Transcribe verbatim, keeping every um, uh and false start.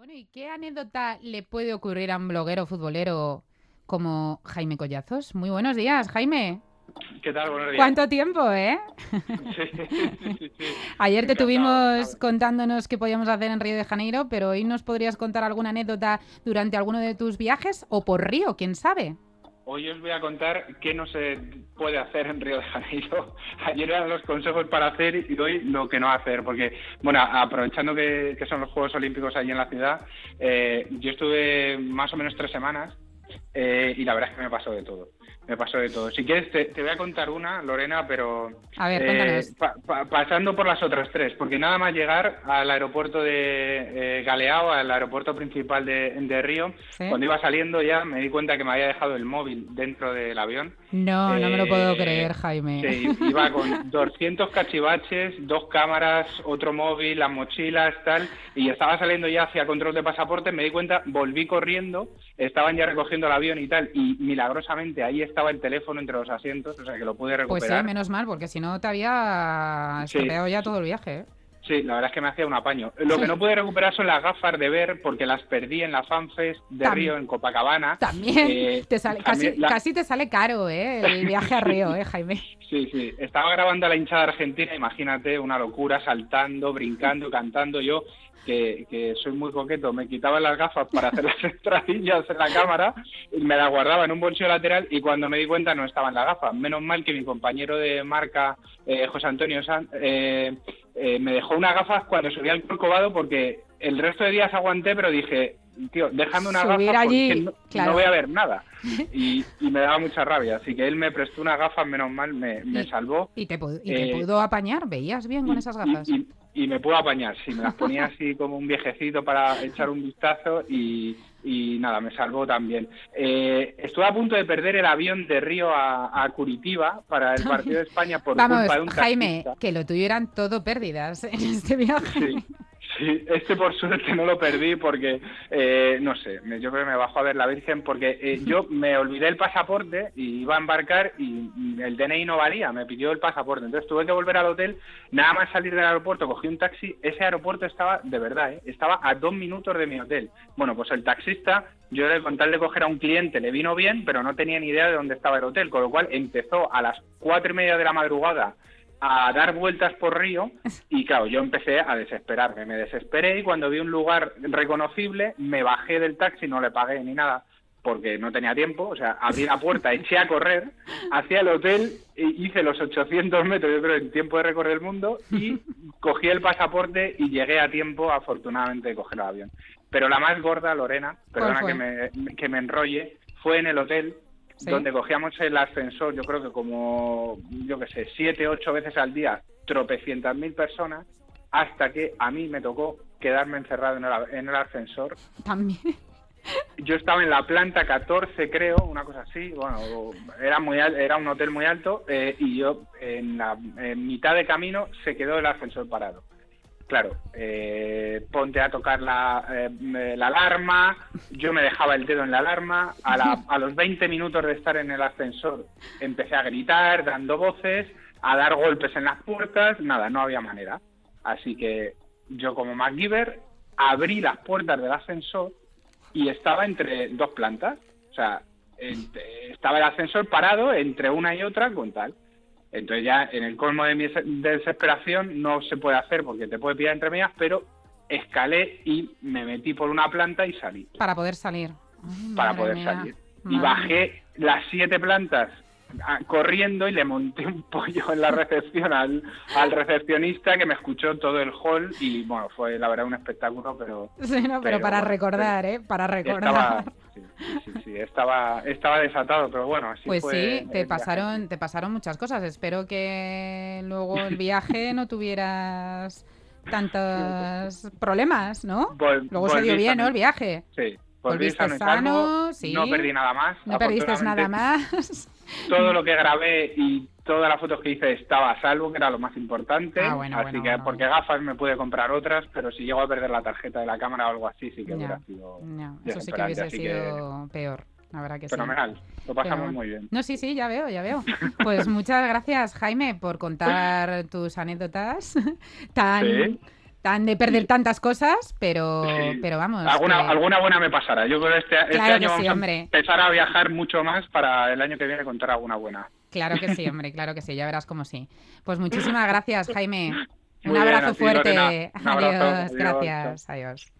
Bueno, ¿y qué anécdota le puede ocurrir a un bloguero futbolero como Jaime Collazos? Muy buenos días, Jaime. ¿Qué tal? Buenos días. ¿Cuánto tiempo, eh? Sí, sí, sí, sí. Ayer te Encantado, tuvimos encantado. contándonos qué podíamos hacer en Río de Janeiro, pero hoy nos podrías contar alguna anécdota durante alguno de tus viajes o por Río, quién sabe. Hoy os voy a contar qué no se puede hacer en Río de Janeiro. Ayer eran los consejos para hacer y hoy lo que no hacer, porque, bueno, aprovechando que, que son los Juegos Olímpicos allí en la ciudad, eh, yo estuve más o menos tres semanas eh, y la verdad es que me pasó de todo. Me pasó de todo. Si quieres, te, te voy a contar una, Lorena, pero A ver, eh, cuéntanos. pa, pa, pasando por las otras tres, porque nada más llegar al aeropuerto de eh, Galeao, al aeropuerto principal de, de Río, ¿Sí? cuando iba saliendo ya me di cuenta que me había dejado el móvil dentro del avión. No, Eh, no me lo puedo creer, Jaime. Sí, iba con doscientos cachivaches, dos cámaras, otro móvil, las mochilas, tal, y estaba saliendo ya hacia control de pasaporte, me di cuenta, volví corriendo, estaban ya recogiendo el avión y tal, y milagrosamente ahí estaba el teléfono entre los asientos, o sea que lo pude Pues sí, recuperar. menos mal, porque si no te había Sí, estropeado ya todo el viaje, ¿eh? sí, la verdad es que me hacía un apaño. Lo que no pude recuperar son las gafas de ver, porque las perdí en la FanFest de Tam- Río, en Copacabana. También Eh, te sale, también casi, la- casi te sale caro, ¿eh? El viaje a Río, ¿eh, Jaime? Sí, sí. Estaba grabando a la hinchada argentina, imagínate, una locura, saltando, brincando, cantando. Yo, que, que soy muy coqueto, me quitaba las gafas para hacer las entradillas en la cámara, y me las guardaba en un bolsillo lateral y cuando me di cuenta no estaban las gafas. Menos mal que mi compañero de marca, eh, José Antonio Sanz, eh, eh, me dejó unas gafas cuando subí al Corcovado porque el resto de días aguanté, pero dije, tío, déjame una Subir gafa allí, porque no, claro. no voy a ver nada. Y, y me daba mucha rabia, así que él me prestó unas gafas, menos mal, me, me Y- salvó. ¿Y te, pu- y te Eh, pudo apañar? ¿Veías bien con y, esas y- gafas? y- y me puedo apañar, sí, me las ponía así como un viejecito para echar un vistazo y, y nada, me salvó también. Eh, estuve a punto de perder el avión de Río a, a Curitiba para el partido de España por Vamos, culpa de un Jaime, taxista. que lo tuyo eran todo pérdidas en este viaje. Sí, sí, este por suerte no lo perdí porque, eh, no sé, me- yo creo que me bajó a ver la Virgen porque eh, yo me olvidé el pasaporte y iba a embarcar y mm, el D N I no valía, me pidió el pasaporte. Entonces tuve que volver al hotel, nada más salir del aeropuerto, cogí un taxi, ese aeropuerto estaba, de verdad, ¿eh? Estaba a dos minutos de mi hotel. Bueno, pues el taxista, yo con tal de coger a un cliente le vino bien, pero no tenía ni idea de dónde estaba el hotel, con lo cual empezó a las cuatro y media de la madrugada a dar vueltas por Río y claro, yo empecé a desesperarme, me desesperé y cuando vi un lugar reconocible me bajé del taxi, no le pagué ni nada porque no tenía tiempo, o sea, abrí la puerta, eché a correr hacia el hotel, e hice los ochocientos metros, yo creo, en tiempo de recorrer el mundo y cogí el pasaporte y llegué a tiempo, afortunadamente, de coger el avión. Pero la más gorda, Lorena, perdona fue? que me, que me enrolle, fue en el hotel ¿Sí? donde cogíamos el ascensor, yo creo que como, yo qué sé, siete, ocho veces al día, tropecientas mil personas, hasta que a mí me tocó quedarme encerrado en el, en el ascensor. También. Yo estaba en la planta catorce, creo, una cosa así, bueno, era muy al- era un hotel muy alto, eh, y yo en la en mitad de camino se quedó el ascensor parado. Claro, eh, ponte a tocar la, eh, la alarma, yo me dejaba el dedo en la alarma, a, la, a los veinte minutos de estar en el ascensor empecé a gritar, dando voces, a dar golpes en las puertas, nada, no había manera. Así que yo como MacGyver abrí las puertas del ascensor y estaba entre dos plantas, o sea, en- estaba el ascensor parado entre una y otra con tal. Entonces ya en el colmo de mi des- desesperación no se puede hacer porque te puede pillar entre medias, pero escalé y me metí por una planta y salí Para poder salir. Ay, para madre poder mía. salir. Y Madre bajé las siete plantas a- corriendo y le monté un pollo en la recepción al, al recepcionista que me escuchó todo el hall y bueno, fue la verdad un espectáculo, pero... mía. Sí, no, pero, pero para bueno, recordar, ¿eh? Para recordar. Estaba, sí, sí, sí, estaba, estaba desatado, pero bueno, así Pues fue sí, el te viaje. pasaron, te pasaron muchas cosas. Espero que luego el viaje no tuvieras tantos problemas, ¿no? Vol- Luego se dio volví bien, ¿no? sano- El viaje. Sí, volví Volviste sano y sano, salvo, sí. no perdí nada más. No perdiste nada afortunadamente. más. Todo lo que grabé y todas las fotos que hice estaba a salvo, que era lo más importante. Ah, bueno, así bueno, que, bueno, porque bueno. gafas me pude comprar otras, pero si llego a perder la tarjeta de la cámara o algo así, sí que Ya, hubiera sido ya, eso sí que desesperante. hubiese Así sido peor, la verdad que que sí. fenomenal, lo pasamos Pero- muy bien. No, sí, sí, ya veo, ya veo. Pues muchas gracias, Jaime, por contar tus anécdotas tan, Sí. tan de perder tantas cosas, pero, Sí. pero vamos. Alguna, que- alguna buena me pasará. Yo creo que este, este Claro que año sí, vamos hombre. a empezar a viajar mucho más para el año que viene contar alguna buena. Claro que sí, hombre, claro que sí, ya verás cómo sí. Pues muchísimas gracias, Jaime. Un Muy bien, abrazo a ti, Lorena. fuerte. Un abrazo. Adiós, Adiós, gracias, adiós.